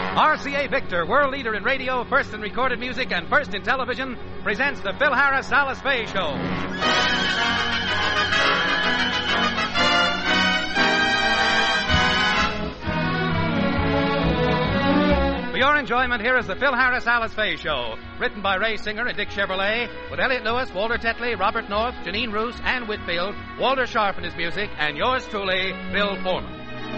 RCA Victor, world leader in radio, first in recorded music, and first in television, presents the Phil Harris Alice Faye Show. For your enjoyment, here is the Phil Harris Alice Faye Show, written by Ray Singer and Dick Chevrolet, with Elliot Lewis, Walter Tetley, Robert North, Janine Roos, Ann Whitfield, Walter Sharp in his music, and yours truly, Bill Foreman.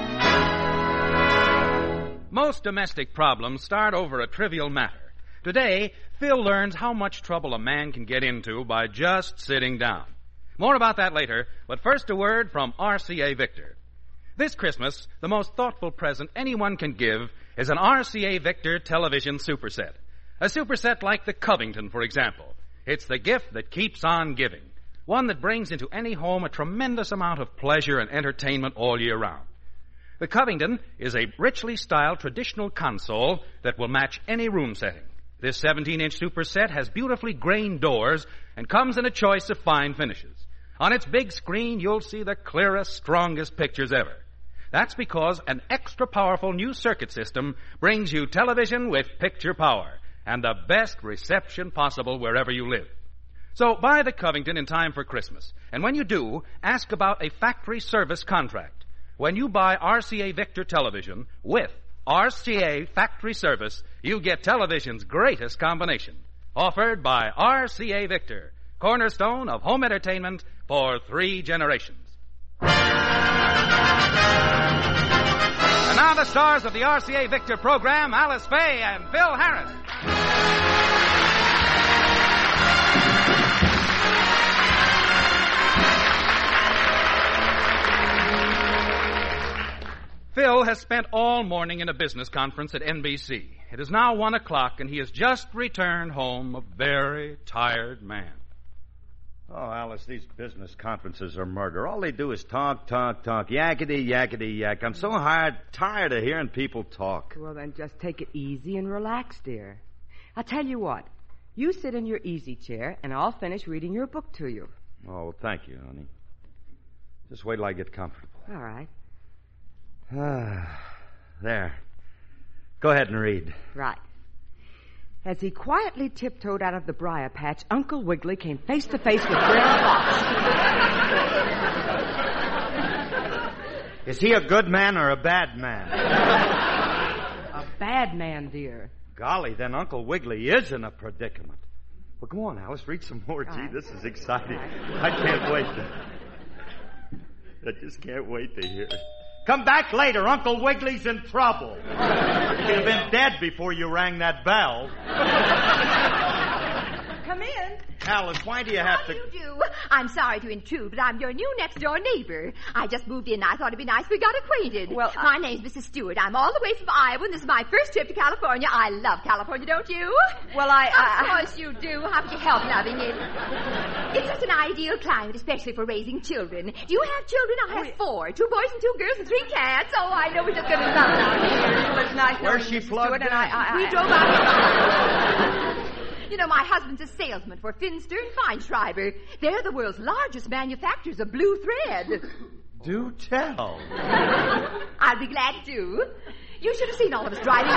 Most domestic problems start over a trivial matter. Today, Phil learns how much trouble a man can get into by just sitting down. More about that later, but first a word from RCA Victor. This Christmas, the most thoughtful present anyone can give is an RCA Victor television superset. A superset like the Covington, for example. It's the gift that keeps on giving. One that brings into any home a tremendous amount of pleasure and entertainment all year round. The Covington is a richly styled traditional console that will match any room setting. This 17-inch superset has beautifully grained doors and comes in a choice of fine finishes. On its big screen, you'll see the clearest, strongest pictures ever. That's because an extra powerful new circuit system brings you television with picture power and the best reception possible wherever you live. So buy the Covington in time for Christmas. And when you do, ask about a factory service contract. When you buy RCA Victor television with RCA factory service, you get television's greatest combination. Offered by RCA Victor, cornerstone of home entertainment for 3 generations. And now the stars of the RCA Victor program, Alice Faye and Phil Harris. Phil has spent all morning in a business conference at NBC. It is now 1 o'clock, and he has just returned home a very tired man. Oh, Alice, these business conferences are murder. All they do is talk, yakety, yakety, yak. I'm so tired of hearing people talk. Well, then just take it easy and relax, dear. I'll tell you what. You sit in your easy chair, and I'll finish reading your book to you. Oh, thank you, honey. Just wait till I get comfortable. All right. There. Go ahead and read. Right. As he quietly tiptoed out of the briar patch, Uncle Wiggily came face to face with Brer Fox. Is he a good man or a bad man? A bad man, dear. Golly, then Uncle Wiggily is in a predicament. Well, go on, Alice. Read some more. Gee, this is exciting. I can't wait I just can't wait to hear it. Come back later. Uncle Wiggily's in trouble. He could have been dead before you rang that bell. Come in. Alice, why do you have How do you do? I'm sorry to intrude, but I'm your new next-door neighbor. I just moved in. I thought it'd be nice if we got acquainted. Well, my name's Mrs. Stewart. I'm all the way from Iowa, and this is my first trip to California. I love California, don't you? Well, Of course you do. How could you help loving it? It's such an ideal climate, especially for raising children. Do you have children? I have 4. 2 boys and 2 girls and 3 cats. Oh, I know we're just going to love out here. Well, it's nice. Where's she plugged in? We drove out. You know, my husband's a salesman for Finster and Feinschreiber. They're the world's largest manufacturers of blue thread. Do tell. I'll be glad to. You should have seen all of us driving.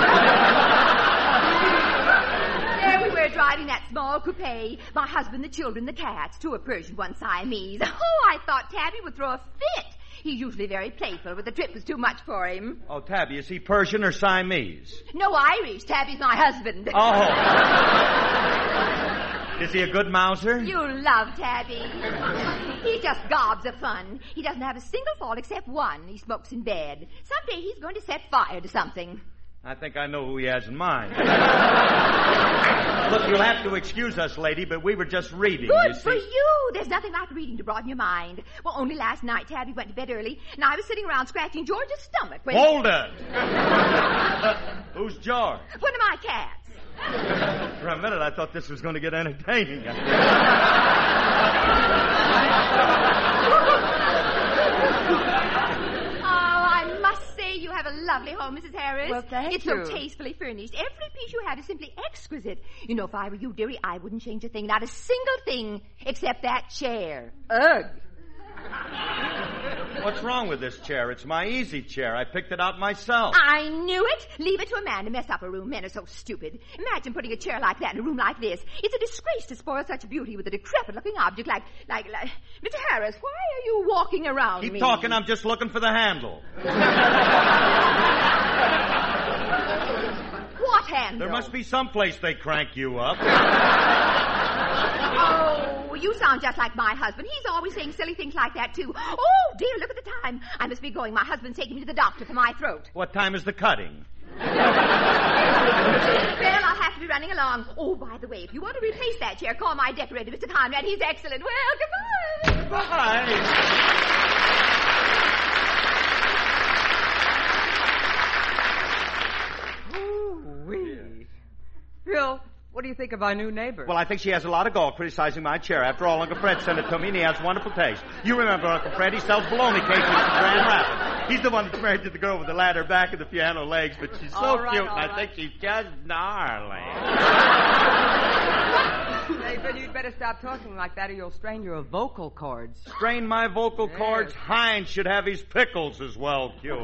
There we were driving that small coupe. My husband, the children, the cats, 2 a Persian, 1 Siamese. Oh, I thought Tabby would throw a fit. He's usually very playful, but the trip was too much for him. Oh, Tabby, is he Persian or Siamese? No, Irish. Tabby's my husband. Oh. Is he a good mouser? You'll love Tabby. He just gobs of fun. He doesn't have a single fault except one. He smokes in bed. Someday he's going to set fire to something. I think I know who he has in mind. Look, you'll have to excuse us, lady, but we were just reading. Good for you. There's nothing like reading to broaden your mind. Well, only last night Tabby went to bed early, and I was sitting around scratching George's stomach when... Hold it! Who's George? One of my cats. For a minute, I thought this was going to get entertaining. You have a lovely home, Mrs. Harris. Well, thank you. It's so tastefully furnished. Every piece you have is simply exquisite. You know, if I were you, dearie, I wouldn't change a thing, not a single thing, except that chair. Ugh. What's wrong with this chair? It's my easy chair. I picked it out myself. I knew it. Leave it to a man to mess up a room. Men are so stupid. Imagine putting a chair like that in a room like this. It's a disgrace to spoil such beauty with a decrepit-looking object like... Mr. Harris, why are you walking around me? Keep talking. I'm just looking for the handle. What handle? There must be some place they crank you up. Oh, you sound just like my husband. He's always saying silly things like that, too. Oh, dear, look at the time. I must be going. My husband's taking me to the doctor for my throat. What time is the cutting? Well, I'll have to be running along. Oh, by the way, if you want to replace that chair, call my decorator, Mr. Conrad. He's excellent. Well, goodbye. Bye. Ooh-wee. Phil, what do you think of our new neighbor? Well, I think she has a lot of gall criticizing my chair. After all, Uncle Fred sent it to me, and he has wonderful taste. You remember Uncle Fred? He sells bologna cakes in Grand Rapids. He's the one that's married to the girl with the ladder back and the piano legs, but she's so cute, and I think she's just gnarly. Hey, Phil, you'd better stop talking like that or you'll strain your vocal cords. Strain my vocal cords? Heinz should have his pickles as well cured.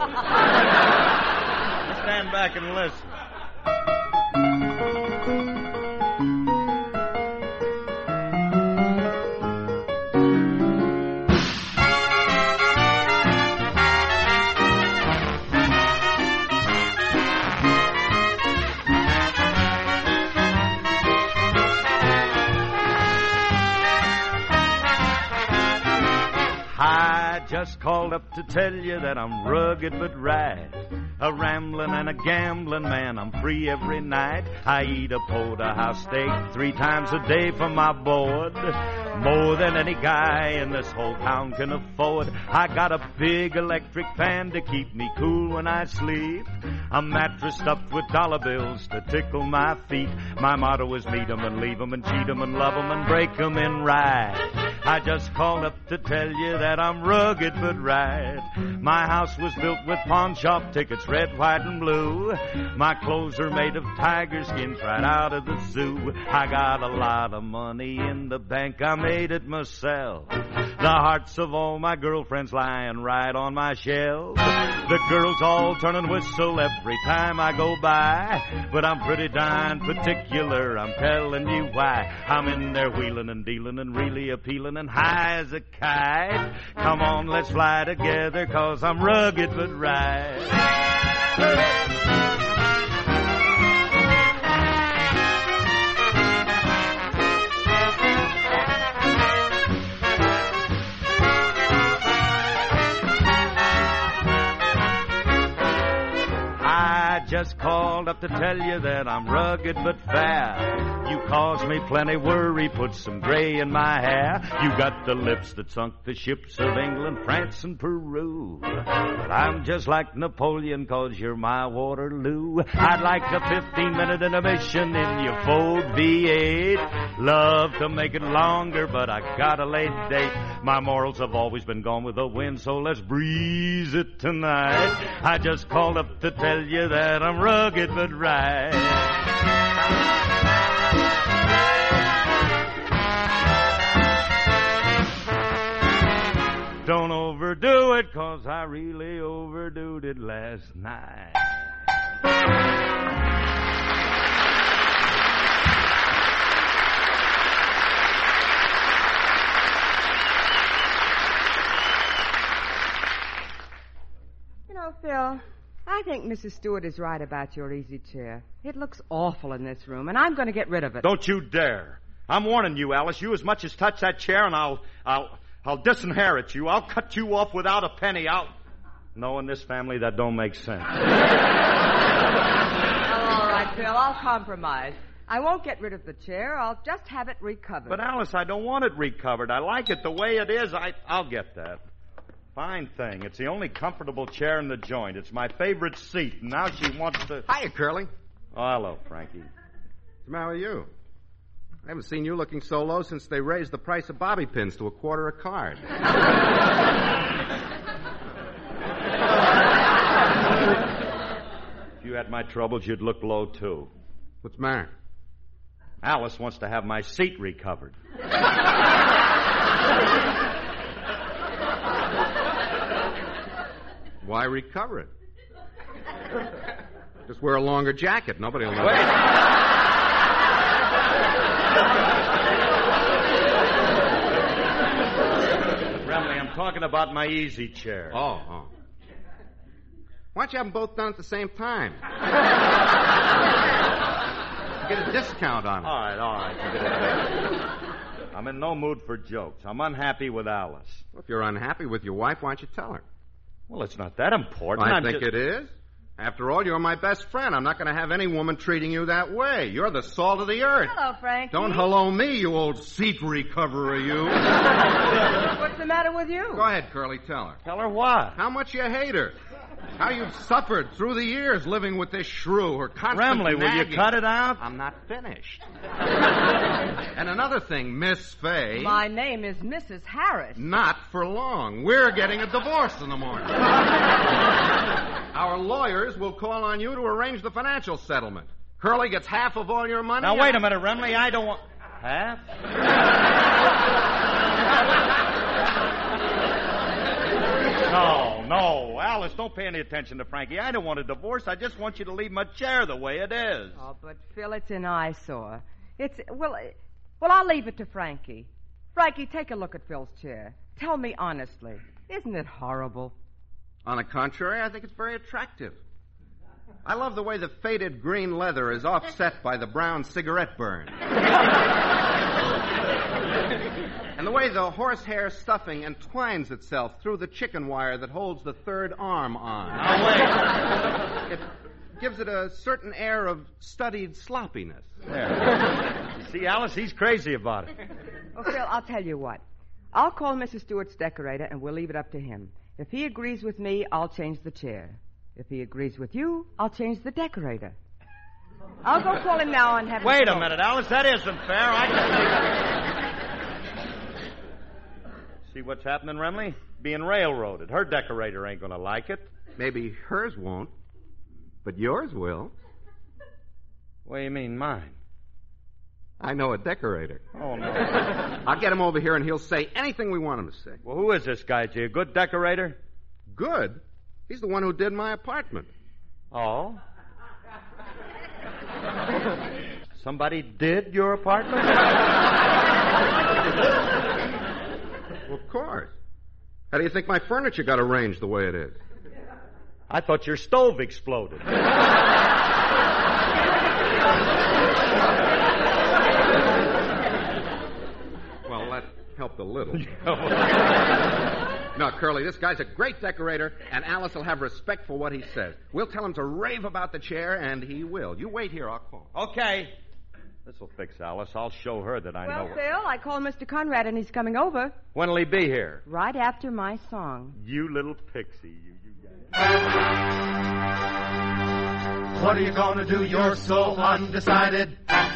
Stand back and listen. Just called up to tell you that I'm rugged but right. A rambling and a gambling man, I'm free every night. I eat a porterhouse steak 3 times a day for my board. More than any guy in this whole town can afford. I got a big electric fan to keep me cool when I sleep. A mattress stuffed with dollar bills to tickle my feet. My motto is meet 'em and leave 'em and cheat 'em and love 'em and break 'em in right. I just called up to tell you that I'm rugged but right. My house was built with pawn shop tickets, red, white, and blue. My clothes are made of tiger skins right out of the zoo. I got a lot of money in the bank, I made it myself. The hearts of all my girlfriends lying right on my shelf. The girls all turn and whistle every time I go by. But I'm pretty darn particular, I'm telling you why. I'm in there wheeling and dealing and really appealing and high as a kite. Come on, let's fly together, 'cause I'm rugged but right. Just called up to tell you that I'm rugged but fair. You cause me plenty worry, put some gray in my hair. You got the lips that sunk the ships of England, France, and Peru. But I'm just like Napoleon, 'cause you're my Waterloo. I'd like a 15-minute intermission in your Ford V8. Love to make it longer, but I got a late date. My morals have always been gone with the wind, so let's breeze it tonight. I just called up to tell you that I'm rugged but right. Don't overdo it, 'cause I really overdoed it last night. You know, Phil, I think Mrs. Stewart is right about your easy chair. It looks awful in this room, and I'm going to get rid of it. Don't you dare. I'm warning you, Alice. You as much as touch that chair, and I'll disinherit you. I'll cut you off without a penny. No, in this family, that don't make sense. Oh, all right, Phil, I'll compromise. I won't get rid of the chair. I'll just have it recovered. But, Alice, I don't want it recovered. I like it the way it is. I'll get that. Fine thing. It's the only comfortable chair in the joint. It's my favorite seat. And now she wants to... Hiya, Curly. Oh, hello, Frankie. What's the matter with you? I haven't seen you looking so low since they raised the price of bobby pins to $0.25 a card. If you had my troubles, you'd look low, too. What's the matter? Alice wants to have my seat recovered. Why recover it? Just wear a longer jacket. Nobody will know. Remley, I'm talking about my easy chair. Oh. Why don't you have them both done at the same time? Get a discount on it. All right. I'm in no mood for jokes. I'm unhappy with Alice. Well, if you're unhappy with your wife, why don't you tell her? Well, it's not that important. I think it is. After all, you're my best friend. I'm not going to have any woman treating you that way. You're the salt of the earth. Hello, Frankie. Don't hello me, you old seat recoverer, you. What's the matter with you? Go ahead, Curly, tell her. Tell her what? How much you hate her. How you've suffered through the years living with this shrew, her constant Remley, will you cut it out? I'm not finished. And another thing, Miss Fay. My name is Mrs. Harris. Not for long. We're getting a divorce in the morning. Our lawyers will call on you to arrange the financial settlement. Curly gets half of all your money. Now, wait a minute, Remley. I don't want... Half? No, Alice, don't pay any attention to Frankie. I don't want a divorce. I just want you to leave my chair the way it is. Oh, but Phil, it's an eyesore. Well, I'll leave it to Frankie. Frankie, take a look at Phil's chair. Tell me honestly, isn't it horrible? On the contrary, I think it's very attractive. I love the way the faded green leather is offset by the brown cigarette burn. And the way the horsehair stuffing entwines itself through the chicken wire that holds the third arm on. Now, wait. It gives it a certain air of studied sloppiness. There. You see, Alice, he's crazy about it. Oh, Phil, I'll tell you what. I'll call Mrs. Stewart's decorator, and we'll leave it up to him. If he agrees with me, I'll change the chair. If he agrees with you, I'll change the decorator. I'll go call him now and have him... Wait a minute, Alice. That isn't fair. See what's happening, Remley? Being railroaded. Her decorator ain't going to like it. Maybe hers won't, but yours will. What do you mean, mine? I know a decorator. Oh, no. I'll get him over here, and he'll say anything we want him to say. Well, who is this guy? Is he a good decorator? Good? He's the one who did my apartment. Oh? Somebody did your apartment? Well, of course. How do you think my furniture got arranged the way it is? I thought your stove exploded. Well, that helped a little. No, Curly, this guy's a great decorator, and Alice will have respect for what he says. We'll tell him to rave about the chair, and he will. You wait here, I'll call. Okay. This'll fix Alice. I'll show her that I know Well, her. Phil, I called Mr. Conrad, and he's coming over. When'll he be here? Right after my song. You little pixie, you What are you gonna do? You're so undecided.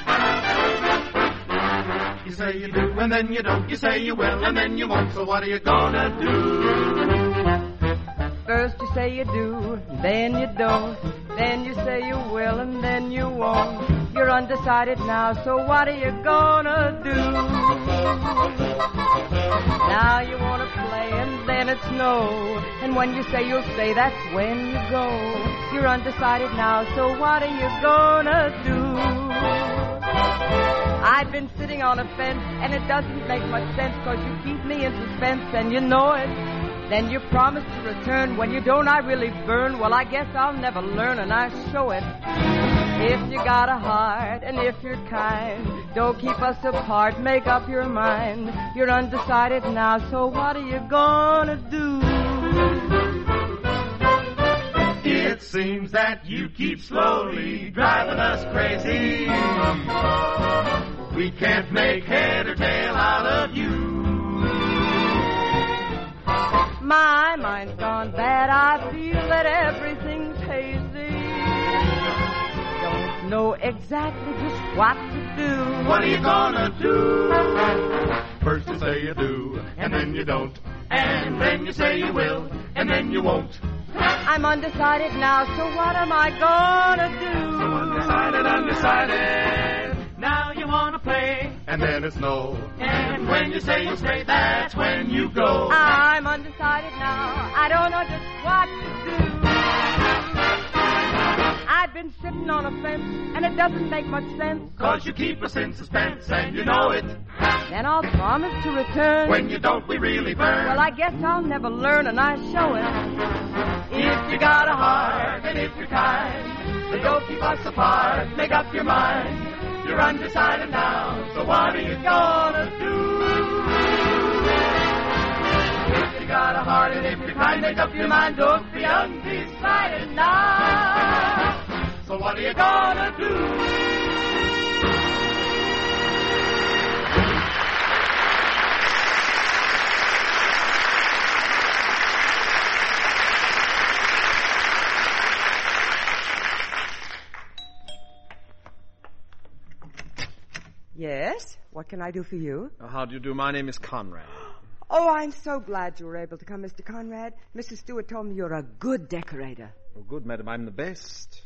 You say you do, and then you don't. You say you will, and then you won't. So what are you gonna do? First you say you do, then you don't. Then you say you will, and then you won't. You're undecided now, so what are you gonna do? Now you wanna play, and then it's no. And when you say you'll stay, that's when you go. You're undecided now, so what are you gonna do? I've been sitting on a fence, and it doesn't make much sense, 'cause you keep me in suspense, and you know it. Then you promise to return. When you don't, I really burn. Well, I guess I'll never learn, and I show it. If you got a heart, and if you're kind, don't keep us apart, make up your mind. You're undecided now, so what are you gonna do? It seems that you keep slowly driving us crazy. We can't make head or tail out of you. My mind's gone bad, I feel that everything's hazy. Don't know exactly just what to do. What are you gonna do? First you say you do, and then you don't. And then you say you will, and then you won't. I'm undecided now, so what am I gonna do? So undecided. Now you wanna play, and then it's no. And when you say you stay, that's when you go. I'm undecided now, I don't know just what to do. sitting on a fence, and it doesn't make much sense. 'Cause you keep us in suspense, and you know it. Then I'll promise to return. When you don't, we really burn. Well, I guess I'll never learn, and I show it. If you got a heart, and if you're kind, then don't keep us apart. Make up your mind. You're undecided now, so what are you gonna do? If you got a heart, and if you're kind, make up your mind. Don't be undecided now. So what are you gonna do? Yes? What can I do for you? How do you do? My name is Conrad. Oh, I'm so glad you were able to come, Mr. Conrad. Mrs. Stewart told me you're a good decorator. Oh, good, madam. I'm the best.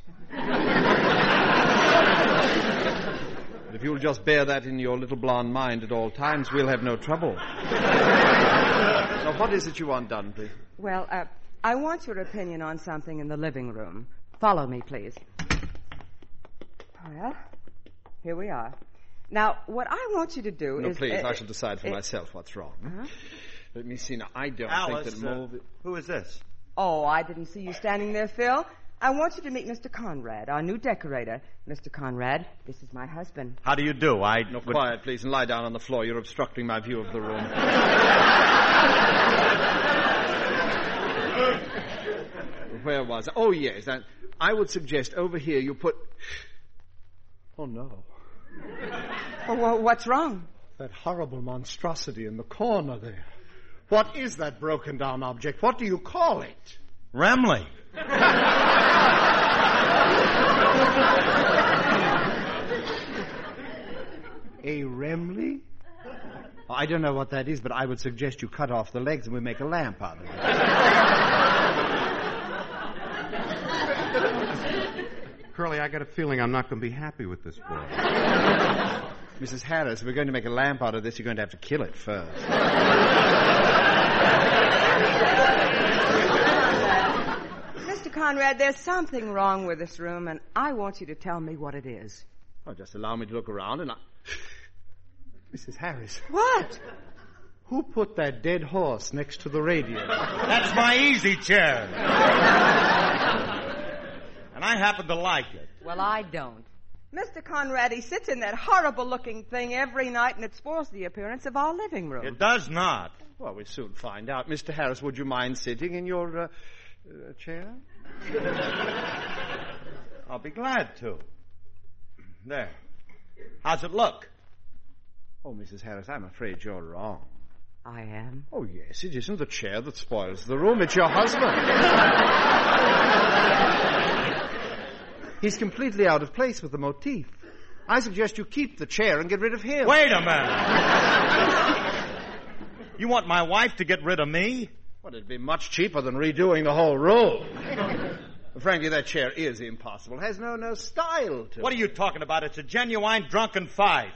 But if you'll just bear that in your little blonde mind at all times, we'll have no trouble. Now, what is it you want done, please? Well, I want your opinion on something in the living room. Follow me, please. Well, here we are. Now, what I want you to do is... No, please, I shall decide for myself what's wrong. Uh-huh. Let me see. Now, I don't Alice, think that more... who is this? Oh, I didn't see you standing there, Phil. I want you to meet Mr. Conrad, our new decorator. Mr. Conrad, this is my husband. How do you do? No, quiet, please, and lie down on the floor. You're obstructing my view of the room. Where was I? Oh, yes. I would suggest over here you put... Oh, no. Oh, well, what's wrong? That horrible monstrosity in the corner there. What is that broken down object? What do you call it? Remley. A Remley? I don't know what that is, but I would suggest you cut off the legs and we make a lamp out of it. Curly, I got a feeling I'm not going to be happy with this boy. Mrs. Harris, if we're going to make a lamp out of this, you're going to have to kill it first. Mr. Conrad, there's something wrong with this room, and I want you to tell me what it is. Oh, just allow me to look around and Mrs. Harris. What? Who put that dead horse next to the radio? That's my easy chair. And I happen to like it. Well, I don't. Mr. Conrad, he sits in that horrible-looking thing every night, and it spoils the appearance of our living room. It does not. Well, we'll soon find out. Mr. Harris, would you mind sitting in your chair? I'll be glad to. There. How's it look? Oh, Mrs. Harris, I'm afraid you're wrong. I am? Oh, yes, it isn't the chair that spoils the room. It's your husband. He's completely out of place with the motif. I suggest you keep the chair and get rid of him. Wait a minute. You want my wife to get rid of me? Well, it'd be much cheaper than redoing the whole room. Frankly, that chair is impossible. It has no style to it. What are you talking about? It's a genuine drunken five.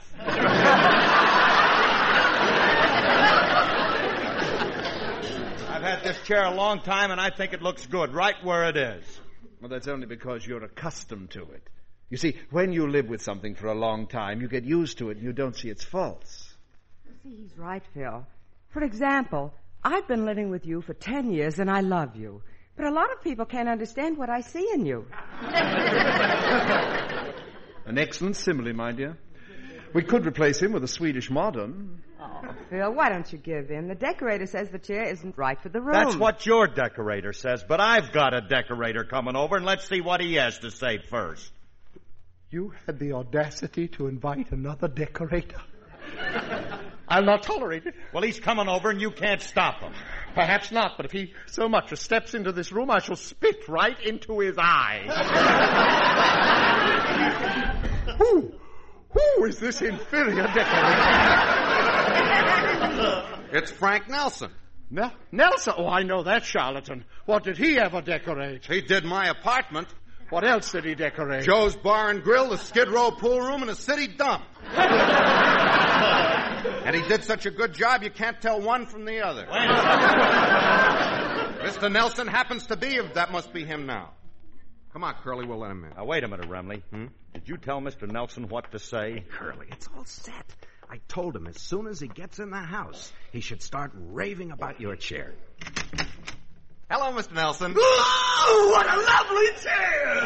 I've had this chair a long time, and I think it looks good right where it is. Well, that's only because you're accustomed to it. You see, when you live with something for a long time, you get used to it and you don't see its faults. See, he's right, Phil. For example, I've been living with you for 10 years and I love you. But a lot of people can't understand what I see in you. An excellent simile, my dear. We could replace him with a Swedish modern. Oh, Phil, why don't you give in? The decorator says the chair isn't right for the room. That's what your decorator says, but I've got a decorator coming over, and let's see what he has to say first. You had the audacity to invite another decorator? I'll not tolerate it. Well, he's coming over, and you can't stop him. Perhaps not, but if he so much as steps into this room, I shall spit right into his eyes. Who is this inferior decorator? It's Frank Nelson. Nelson? Oh, I know that charlatan. What did he ever decorate? He did my apartment. What else did he decorate? Joe's Bar and Grill, the Skid Row pool room, and a city dump. And he did such a good job, you can't tell one from the other. Mr. Nelson happens to be, that must be him now. Come on, Curly, we'll let him in. Now, wait a minute, Remley. Did you tell Mr. Nelson what to say? Curly, it's all set. I told him as soon as he gets in the house, he should start raving about your chair. Hello, Mr. Nelson. Oh, what a lovely chair!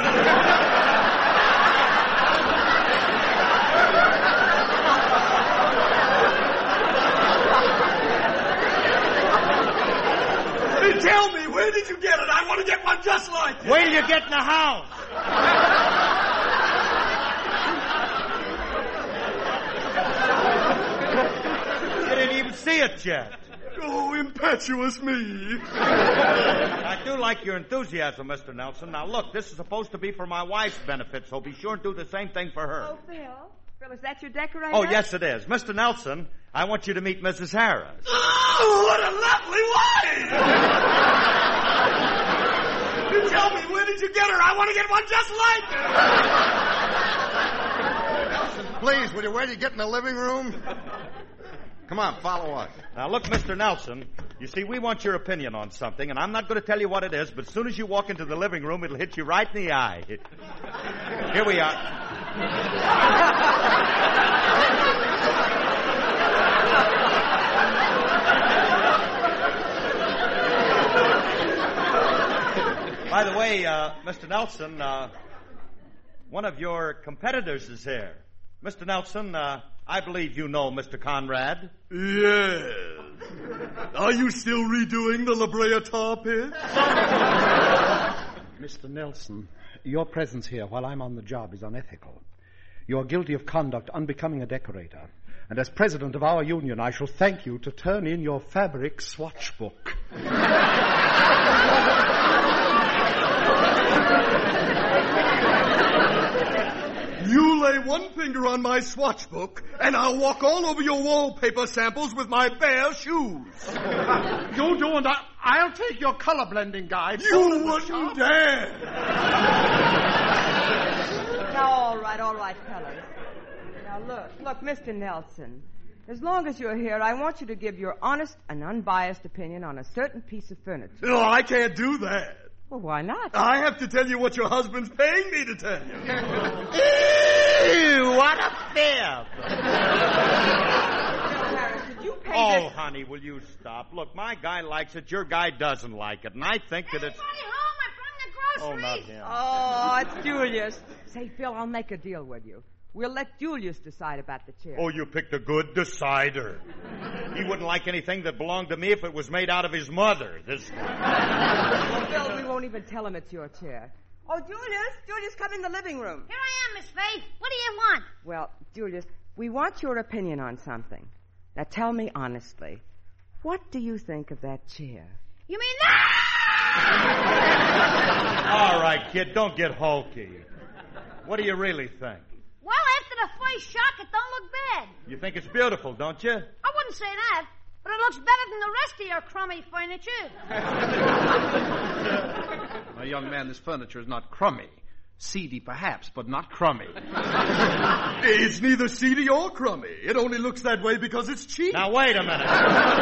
Tell me, where did you get it? I want to get one just like it. Wait till you get in the house. You didn't even see it yet. Oh, impetuous me. I do like your enthusiasm, Mr. Nelson. Now, look, this is supposed to be for my wife's benefit, so be sure and do the same thing for her. Oh, Phil. Phil, is that your decorator? Oh, yes, it is. Mr. Nelson, I want you to meet Mrs. Harris. Oh, what a lovely wife! You tell me, where did you get her? I want to get one just like her. Nelson, please, will you wait till you get in the living room? Come on, follow us. Now, look, Mr. Nelson, you see, we want your opinion on something, and I'm not going to tell you what it is, but as soon as you walk into the living room, it'll hit you right in the eye. Here we are. By the way, Mr. Nelson, one of your competitors is here. Mr. Nelson, I believe you know Mr. Conrad. Yes. Are you still redoing the La Brea tar pit? Mr. Nelson, your presence here while I'm on the job is unethical. You're guilty of conduct unbecoming a decorator. And as president of our union, I shall thank you to turn in your fabric swatch book. You lay one finger on my swatch book, and I'll walk all over your wallpaper samples with my bare shoes. You do, and I'll take your color blending guide. You wouldn't dare. Now, all right, fellas. Now, look, Mr. Nelson. As long as you're here, I want you to give your honest and unbiased opinion on a certain piece of furniture. No, I can't do that. Well, why not? I have to tell you what your husband's paying me to tell you. Ew, what a fib! Harris, did you pay Oh, this? honey, will you stop? Look, my guy likes it, your guy doesn't like it, and I think that it's... Anybody home? I brought the groceries. Oh, not him. Oh, it's Julius. Say, Phil, I'll make a deal with you. We'll let Julius decide about the chair. Oh, you picked a good decider. He wouldn't like anything that belonged to me if it was made out of his mother. Well, Phil, we won't even tell him it's your chair. Oh, Julius, come in the living room. Here I am, Miss Faith. What do you want? Well, Julius, we want your opinion on something. Now, tell me honestly, what do you think of that chair? You mean that? All right, kid, don't get hulky. What do you really think? Well, after the first shock, it don't look bad. You think it's beautiful, don't you? I wouldn't say that, but it looks better than the rest of your crummy furniture. Now, young man, this furniture is not crummy. Seedy, perhaps, but not crummy. It's neither seedy or crummy. It only looks that way because it's cheap. Now, wait a minute.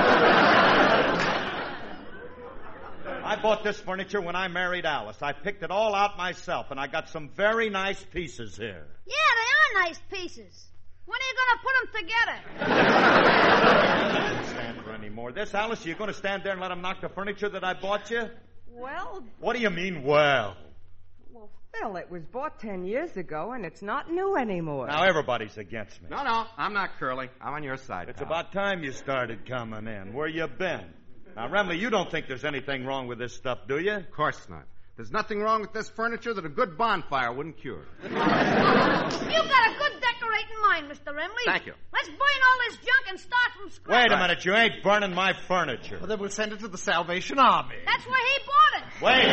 I bought this furniture when I married Alice. I picked it all out myself, and I got some very nice pieces here. Yeah, they are nice pieces. When are you going to put them together? I can't stand for any more. This, Alice, are you going to stand there and let him knock the furniture that I bought you? Well, What do you mean, well? Phil, it was bought 10 years ago, and it's not new anymore. Now, everybody's against me. No, I'm not Curly. I'm on your side, It's pal. about time you started coming in. Where you been? Now, Remley, you don't think there's anything wrong with this stuff, do you? Of course not. There's nothing wrong with this furniture that a good bonfire wouldn't cure. You've got a good decorating mind, Mr. Remley. Thank you. Let's burn all this junk and start from scratch. Wait a minute, you ain't burning my furniture. Well, then we'll send it to the Salvation Army. That's where he bought it. Wait.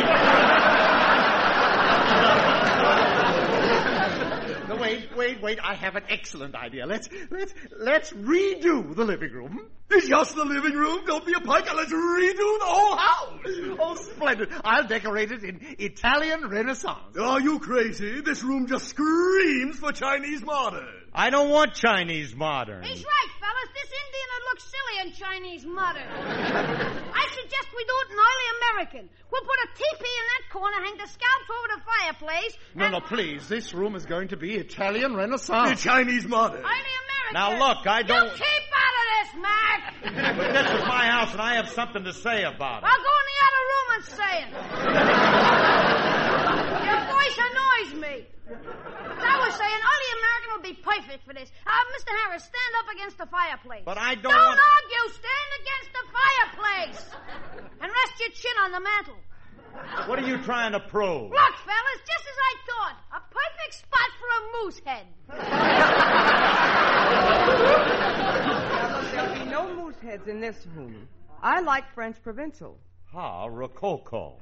No, wait. I have an excellent idea. Let's redo the living room. Just the living room? Don't be a piker. Let's redo the whole house. Oh, splendid. I'll decorate it in Italian Renaissance. Are you crazy? This room just screams for Chinese modern. I don't want Chinese modern. He's right, fellas. This Indian would look look silly in Chinese mother. I suggest we do it in early American. We'll put a teepee in that corner, hang the scalps over the fireplace. No, please. This room is going to be Italian Renaissance. The Chinese mother. Early American. Now, look, I don't... You keep out of this, Mac. But this is my house, and I have something to say about it. I'll go in the other room and say it. Your voice annoys me. As I was saying, early American would be perfect for this. Mr. Harris, stand up against the fireplace. But I don't Don't argue. Stand against the fireplace. And rest your chin on the mantel. What are you trying to prove? Look, fellas, just as I thought. A perfect spot for a moose head. There'll be no moose heads in this room. I like French Provençal. Ah, Rococo.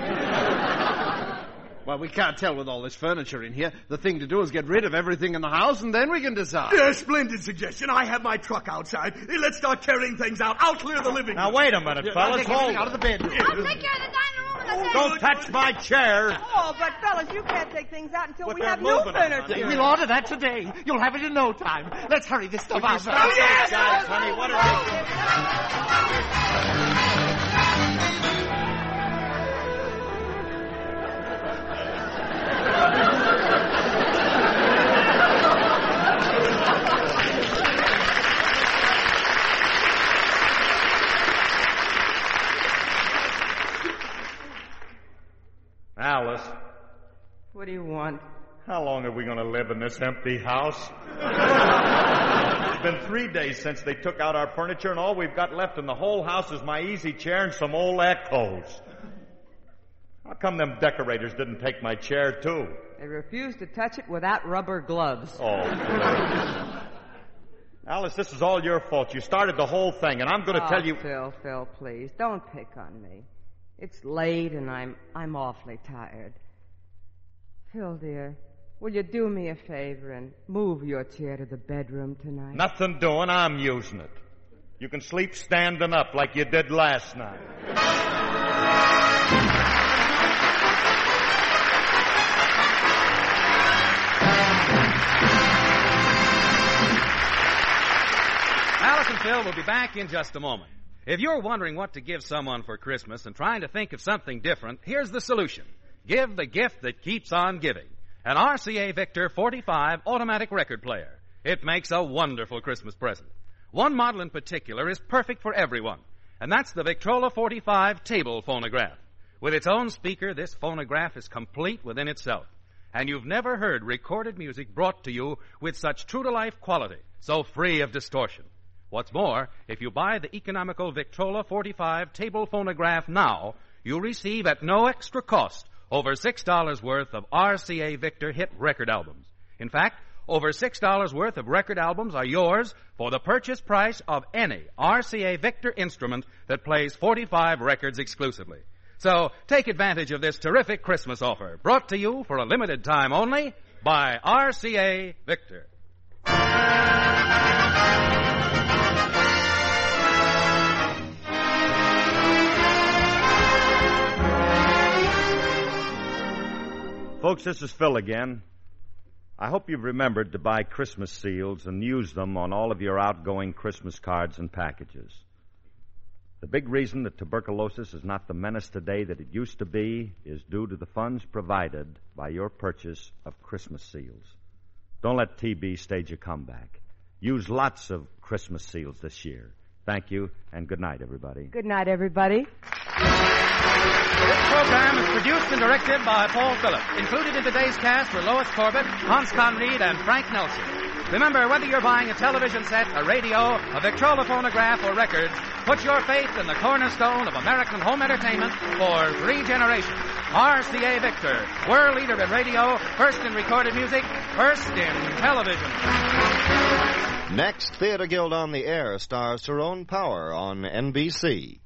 Well, we can't tell with all this furniture in here. The thing to do is get rid of everything in the house, and then we can decide. Yeah, splendid suggestion. I have my truck outside. Let's start carrying things out. I'll clear the living room. Now, wait a minute, fellas. Hold out of the bedroom. I'll take care of the dining room and the den. Don't touch my chair. Oh, but fellas, you can't take things out until But we they're have new moving it, furniture. We'll order that today. You'll have it in no time. Let's hurry this stuff out. Stop those guys, honey. What are they doing? Alice, What do you want? how long are we going to live in this empty house? It's been 3 days since they took out our furniture, and all we've got left in the whole house is my easy chair and some old echoes. How come them decorators didn't take my chair, too? They refuse to touch it without rubber gloves. Oh, Alice, this is all your fault. You started the whole thing, and I'm going to tell you... Phil, please, don't pick on me. It's late, and I'm awfully tired. Phil, dear, will you do me a favor and move your chair to the bedroom tonight? Nothing doing, I'm using it. You can sleep standing up like you did last night. Alice and Phil will be back in just a moment. If you're wondering what to give someone for Christmas and trying to think of something different, here's the solution. Give the gift that keeps on giving. An RCA Victor 45 automatic record player. It makes a wonderful Christmas present. One model in particular is perfect for everyone, and that's the Victrola 45 table phonograph. With its own speaker, this phonograph is complete within itself. And you've never heard recorded music brought to you with such true-to-life quality, so free of distortion. What's more, if you buy the economical Victrola 45 table phonograph now, you'll receive at no extra cost over $6 worth of RCA Victor hit record albums. In fact, over $6 worth of record albums are yours for the purchase price of any RCA Victor instrument that plays 45 records exclusively. So take advantage of this terrific Christmas offer, brought to you for a limited time only by RCA Victor. Folks, this is Phil again. I hope you've remembered to buy Christmas seals and use them on all of your outgoing Christmas cards and packages. The big reason that tuberculosis is not the menace today that it used to be is due to the funds provided by your purchase of Christmas seals. Don't let TB stage a comeback. Use lots of Christmas seals this year. Thank you, and good night, everybody. Good night, everybody. This program is produced and directed by Paul Phillips. Included in today's cast were Lois Corbett, Hans Conried, and Frank Nelson. Remember, whether you're buying a television set, a radio, a Victrola phonograph, or records, put your faith in the cornerstone of American home entertainment for 3 generations. RCA Victor, world leader in radio, first in recorded music, first in television. Next, Theater Guild on the Air stars Tyrone Power on NBC.